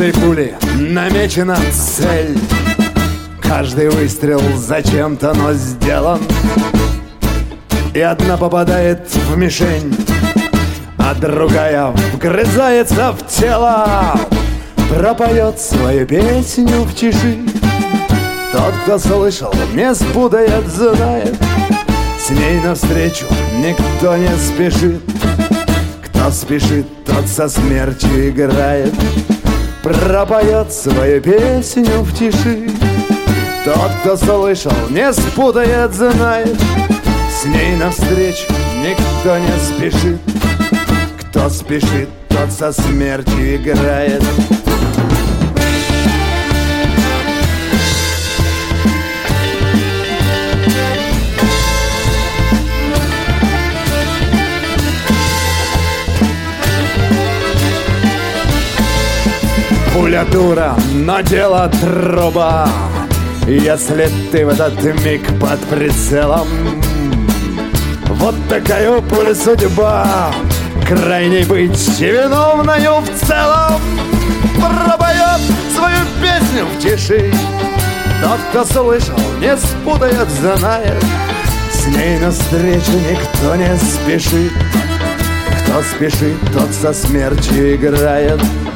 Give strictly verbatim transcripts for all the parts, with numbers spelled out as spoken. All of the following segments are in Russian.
каждой пули намечена цель. Каждый выстрел зачем-то, но сделан. И одна попадает в мишень, а другая вгрызается в тело. Пропоет свою песню в тиши. Тот, кто слышал, не спутает, знает. С ней навстречу никто не спешит. Кто спешит, тот со смертью играет. Пропоет свою песню в тиши. Тот, кто слышал, не спутает, знает. С ней навстречу никто не спешит. Кто спешит, тот со смертью играет. Пуля дура, но дело труба. Если ты в этот миг под прицелом. Вот такая пуля судьба. Крайней быть и виновною в целом. Пропоет свою песню в тиши. Тот, кто слышал, не спутает, знает. С ней навстречу никто не спешит. Кто спешит, тот со смертью играет.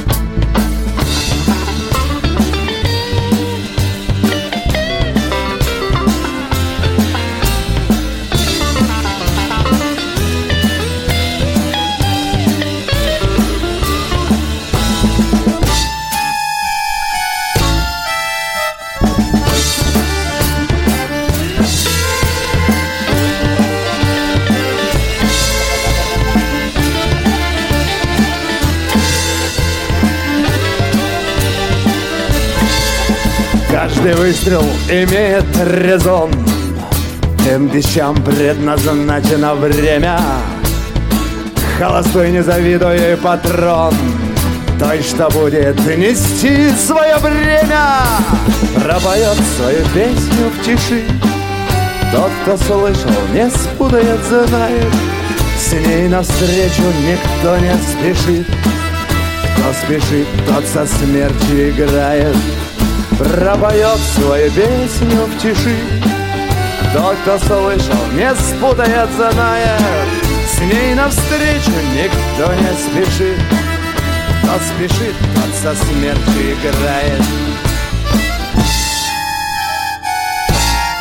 Каждый выстрел имеет резон. Тем вещам предназначено время. Холостой не завидуй, патрон, той, что будет нести свое бремя. Пропоет свою песню в тиши. Тот, кто слышал, не спутает, знает. С ней навстречу никто не спешит. Кто спешит, тот со смертью играет. Пропоет свою песню в тиши. Тот, кто слышал, не спутает, знает. С ней навстречу никто не спешит. Кто спешит, тот со смертью играет.